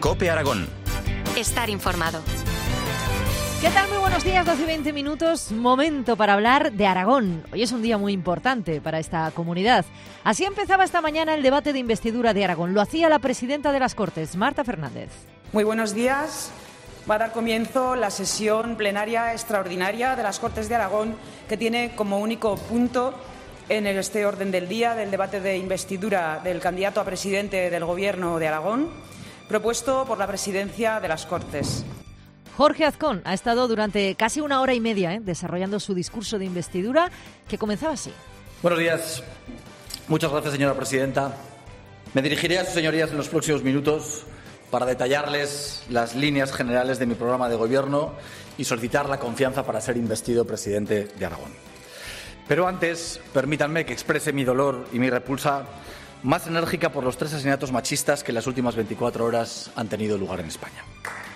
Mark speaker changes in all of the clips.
Speaker 1: COPE Aragón.
Speaker 2: Estar informado.
Speaker 3: ¿Qué tal? Muy buenos días, 12 y 20 minutos, momento para hablar de Aragón. Hoy es un día muy importante para esta comunidad. Así empezaba esta mañana el debate de investidura de Aragón. Lo hacía la presidenta de las Cortes, Marta Fernández.
Speaker 4: Muy buenos días. Va a dar comienzo la sesión plenaria extraordinaria de las Cortes de Aragón, que tiene como único punto en este orden del día del debate de investidura del candidato a presidente del Gobierno de Aragón, propuesto por la presidencia de las Cortes.
Speaker 3: Jorge Azcón ha estado durante casi una hora y media desarrollando su discurso de investidura, que comenzaba así.
Speaker 5: Buenos días. Muchas gracias, señora presidenta. Me dirigiré a sus señorías en los próximos minutos para detallarles las líneas generales de mi programa de gobierno y solicitar la confianza para ser investido presidente de Aragón. Pero antes, permítanme que exprese mi dolor y mi repulsa más enérgica por los 3 asesinatos machistas que en las últimas 24 horas han tenido lugar en España.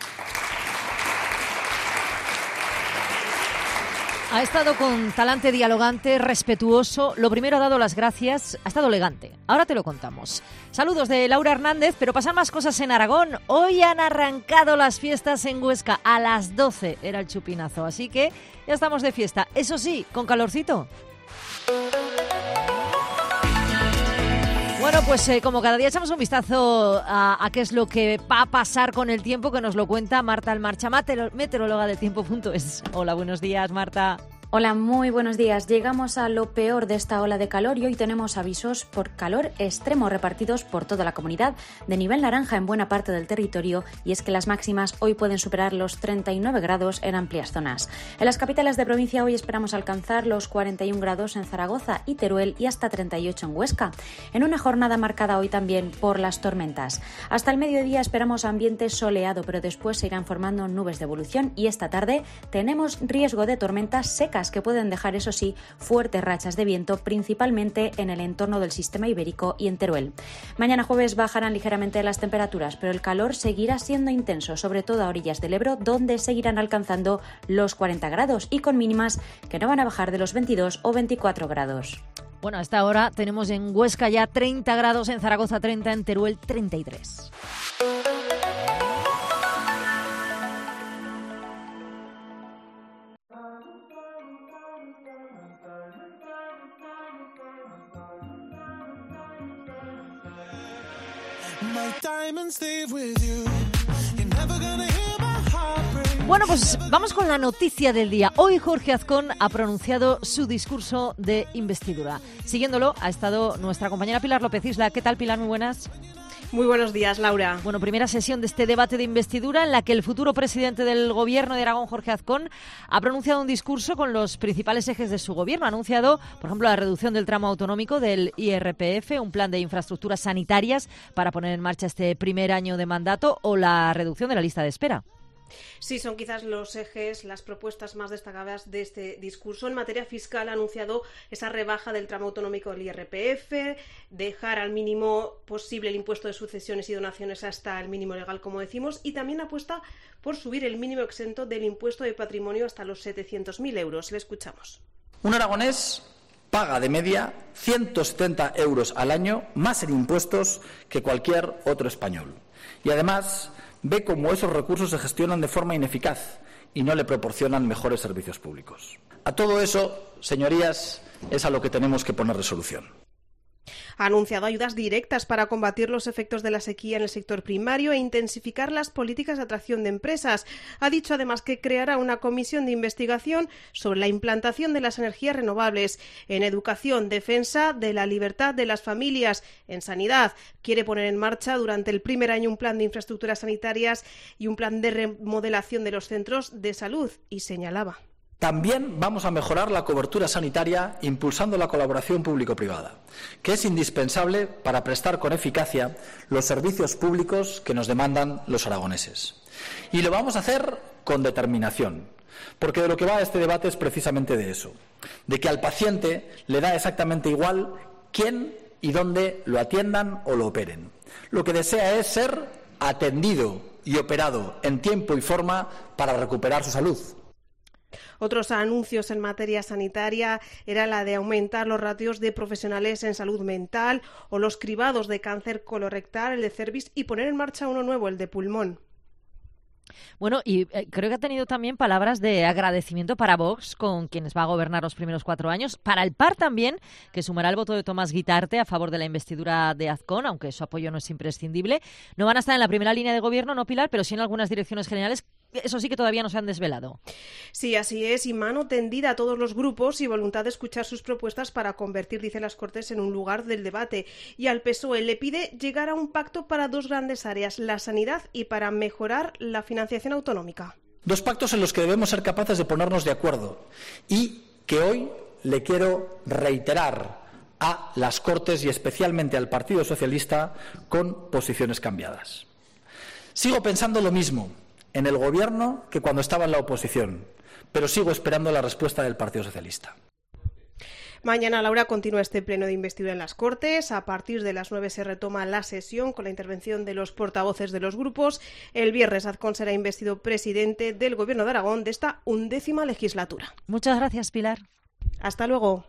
Speaker 3: Ha estado con talante dialogante, respetuoso. Lo primero, ha dado las gracias. Ha estado elegante. Ahora te lo contamos. Saludos de Laura Hernández, pero pasan más cosas en Aragón. Hoy han arrancado las fiestas en Huesca. A las 12 era el chupinazo, así que ya estamos de fiesta. Eso sí, con calorcito. Bueno, pues como cada día echamos un vistazo a qué es lo que va a pasar con el tiempo, que nos lo cuenta Marta Almarcha, meteoróloga de Tiempo.es. Hola, buenos días, Marta.
Speaker 6: Hola, muy buenos días. Llegamos a lo peor de esta ola de calor y hoy tenemos avisos por calor extremo repartidos por toda la comunidad, de nivel naranja en buena parte del territorio, y es que las máximas hoy pueden superar los 39 grados en amplias zonas. En las capitales de provincia hoy esperamos alcanzar los 41 grados en Zaragoza y Teruel y hasta 38 en Huesca, en una jornada marcada hoy también por las tormentas. Hasta el mediodía esperamos ambiente soleado, pero después se irán formando nubes de evolución y esta tarde tenemos riesgo de tormentas secas que pueden dejar, eso sí, fuertes rachas de viento, principalmente en el entorno del sistema ibérico y en Teruel. Mañana jueves bajarán ligeramente las temperaturas, pero el calor seguirá siendo intenso, sobre todo a orillas del Ebro, donde seguirán alcanzando los 40 grados y con mínimas que no van a bajar de los 22 o 24 grados.
Speaker 3: Bueno, a esta hora tenemos en Huesca ya 30 grados, en Zaragoza 30, en Teruel 33. Bueno, pues vamos con la noticia del día. Hoy Jorge Azcón ha pronunciado su discurso de investidura. Siguiéndolo ha estado nuestra compañera Pilar López Isla. ¿Qué tal, Pilar? Muy buenas.
Speaker 7: Muy buenos días, Laura.
Speaker 3: Bueno, primera sesión de este debate de investidura en la que el futuro presidente del Gobierno de Aragón, Jorge Azcón, ha pronunciado un discurso con los principales ejes de su gobierno. Ha anunciado, por ejemplo, la reducción del tramo autonómico del IRPF, un plan de infraestructuras sanitarias para poner en marcha este primer año de mandato, o la reducción de la lista de espera.
Speaker 7: Sí, son quizás los ejes, las propuestas más destacadas de este discurso. En materia fiscal ha anunciado esa rebaja del tramo autonómico del IRPF, dejar al mínimo posible el impuesto de sucesiones y donaciones hasta el mínimo legal, como decimos, y también apuesta por subir el mínimo exento del impuesto de patrimonio hasta los 700.000 euros. Le escuchamos.
Speaker 5: Un aragonés paga de media 170 euros al año más en impuestos que cualquier otro español. Y además ve cómo esos recursos se gestionan de forma ineficaz y no le proporcionan mejores servicios públicos. A todo eso, señorías, es a lo que tenemos que poner solución.
Speaker 7: Ha anunciado ayudas directas para combatir los efectos de la sequía en el sector primario e intensificar las políticas de atracción de empresas. Ha dicho además que creará una comisión de investigación sobre la implantación de las energías renovables. En educación, defensa de la libertad de las familias. En sanidad, quiere poner en marcha durante el primer año un plan de infraestructuras sanitarias y un plan de remodelación de los centros de salud. Y señalaba:
Speaker 5: también vamos a mejorar la cobertura sanitaria impulsando la colaboración público-privada, que es indispensable para prestar con eficacia los servicios públicos que nos demandan los aragoneses. Y lo vamos a hacer con determinación, porque de lo que va este debate es precisamente de eso, de que al paciente le da exactamente igual quién y dónde lo atiendan o lo operen. Lo que desea es ser atendido y operado en tiempo y forma para recuperar su salud.
Speaker 7: Otros anuncios en materia sanitaria era la de aumentar los ratios de profesionales en salud mental o los cribados de cáncer colorectal, el de cervix, y poner en marcha uno nuevo, el de pulmón.
Speaker 3: Bueno, y creo que ha tenido también palabras de agradecimiento para Vox, con quienes va a gobernar los primeros 4 años, para el PAR también, que sumará el voto de Tomás Guitarte a favor de la investidura de Azcón, aunque su apoyo no es imprescindible. No van a estar en la primera línea de gobierno, no, Pilar, pero sí en algunas direcciones generales. Eso sí que todavía no se han desvelado.
Speaker 7: Sí, así es, y mano tendida a todos los grupos y voluntad de escuchar sus propuestas para convertir, dice las Cortes, en un lugar del debate. Y al PSOE le pide llegar a un pacto para 2 grandes áreas, la sanidad y para mejorar la financiación autonómica.
Speaker 5: 2 pactos en los que debemos ser capaces de ponernos de acuerdo y que hoy le quiero reiterar a las Cortes y especialmente al Partido Socialista con posiciones cambiadas. Sigo pensando lo mismo en el Gobierno que cuando estaba en la oposición, pero sigo esperando la respuesta del Partido Socialista.
Speaker 7: Mañana, Laura, continúa este pleno de investidura en las Cortes. A partir de las 9 se retoma la sesión con la intervención de los portavoces de los grupos. El viernes Azcón será investido presidente del Gobierno de Aragón de esta 11ª legislatura.
Speaker 3: Muchas gracias, Pilar.
Speaker 7: Hasta luego.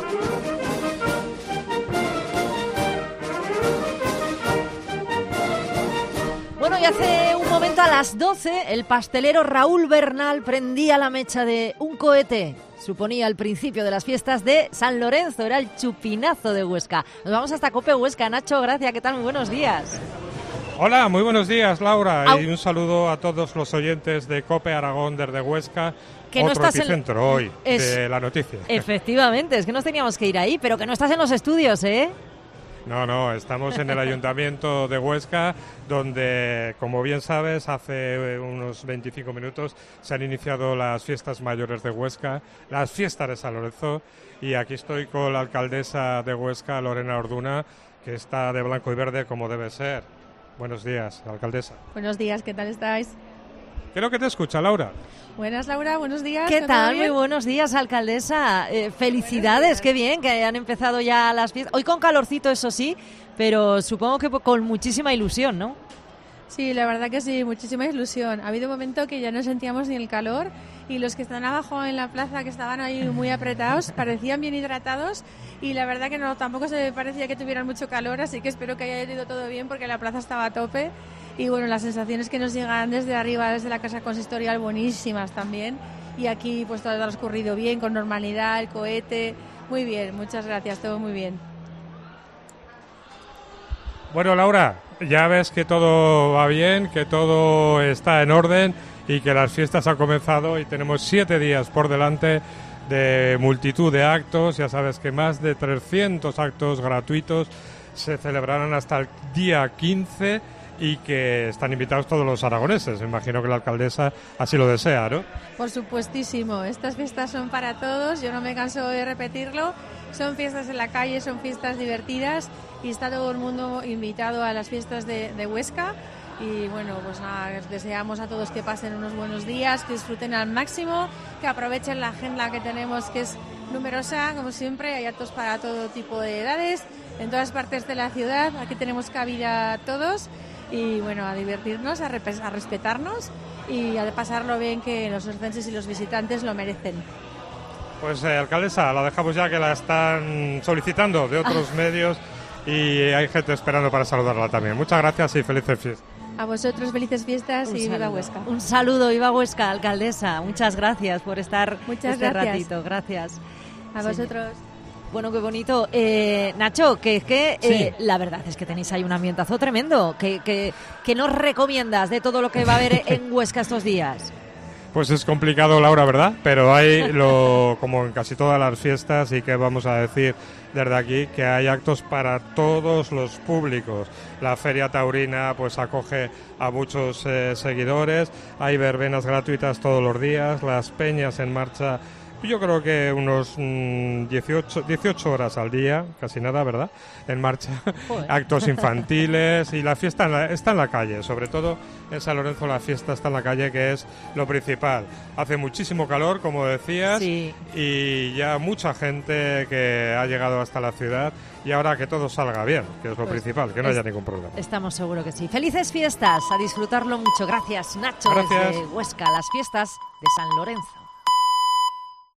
Speaker 3: Bueno, y hace un momento, a las 12, el pastelero Raúl Bernal prendía la mecha de un cohete. Suponía el principio de las fiestas de San Lorenzo, era el chupinazo de Huesca. Nos vamos hasta Cope Huesca. Nacho, gracias, ¿qué tal? Muy buenos días.
Speaker 1: Hola, muy buenos días, Laura, y un saludo a todos los oyentes de Cope Aragón desde Huesca. Que no estás epicentro hoy de la noticia.
Speaker 3: Efectivamente, es que nos teníamos que ir ahí, pero que no estás en los estudios, ¿eh?
Speaker 1: No, estamos en el Ayuntamiento de Huesca, donde, como bien sabes, hace unos 25 minutos se han iniciado las fiestas mayores de Huesca, las fiestas de San Lorenzo, y aquí estoy con la alcaldesa de Huesca, Lorena Orduna, que está de blanco y verde como debe ser. Buenos días, alcaldesa.
Speaker 8: Buenos días, ¿qué tal estáis?
Speaker 1: Creo que te escucha, Laura.
Speaker 8: Buenas, Laura, buenos días.
Speaker 3: ¿Qué tal? Muy buenos días, alcaldesa. Felicidades, qué bien que hayan empezado ya las fiestas. Hoy con calorcito, eso sí, pero supongo que con muchísima ilusión, ¿no?
Speaker 8: Sí, la verdad que sí, muchísima ilusión. Ha habido un momento que ya no sentíamos ni el calor y los que están abajo en la plaza, que estaban ahí muy apretados, parecían bien hidratados y la verdad que no, tampoco se parecía que tuvieran mucho calor, así que espero que haya ido todo bien porque la plaza estaba a tope. Y bueno, las sensaciones que nos llegan desde arriba, desde la casa consistorial, buenísimas también. Y aquí pues todo ha transcurrido bien, con normalidad, el cohete. Muy bien, muchas gracias, todo muy bien.
Speaker 1: Bueno, Laura, ya ves que todo va bien, que todo está en orden y que las fiestas han comenzado y tenemos 7 días por delante de multitud de actos. Ya sabes que más de 300 actos gratuitos se celebrarán hasta el día 15 y que están invitados todos los aragoneses. Me imagino que la alcaldesa así lo desea, ¿no?
Speaker 8: Por supuestísimo. Estas fiestas son para todos, yo no me canso de repetirlo. Son fiestas en la calle, son fiestas divertidas y está todo el mundo invitado a las fiestas de Huesca. Y bueno, pues nada, deseamos a todos que pasen unos buenos días, que disfruten al máximo, que aprovechen la agenda que tenemos, que es numerosa, como siempre. Hay actos para todo tipo de edades, en todas partes de la ciudad. Aquí tenemos cabida a todos. Y bueno, a divertirnos, a respetarnos y a pasarlo bien, que los oscenses y los visitantes lo merecen.
Speaker 1: Pues alcaldesa, la dejamos ya, que la están solicitando de otros medios y hay gente esperando para saludarla también. Muchas gracias y felices fiestas.
Speaker 8: A vosotros felices fiestas y viva Huesca.
Speaker 3: Un saludo, viva Huesca, alcaldesa. Muchas gracias por estar ratito. Gracias.
Speaker 8: A vosotros.
Speaker 3: Bueno, qué bonito. Nacho, que es que sí, la verdad es que tenéis ahí un ambientazo tremendo. ¿Qué nos recomiendas de todo lo que va a haber en Huesca estos días?
Speaker 1: Pues es complicado, Laura, ¿verdad? Pero hay, como en casi todas las fiestas, y que vamos a decir desde aquí, que hay actos para todos los públicos. La Feria Taurina pues acoge a muchos seguidores, hay verbenas gratuitas todos los días, las peñas en marcha. Yo creo que unos 18 horas al día, casi nada, ¿verdad?, en marcha. Joder. Actos infantiles y la fiesta está en la calle. Sobre todo en San Lorenzo la fiesta está en la calle, que es lo principal. Hace muchísimo calor, como decías, sí, y ya mucha gente que ha llegado hasta la ciudad, y ahora que todo salga bien, que es lo principal, que no haya ningún problema.
Speaker 3: Estamos seguros que sí. Felices fiestas, a disfrutarlo mucho. Gracias, Nacho, desde Huesca, las fiestas de San Lorenzo.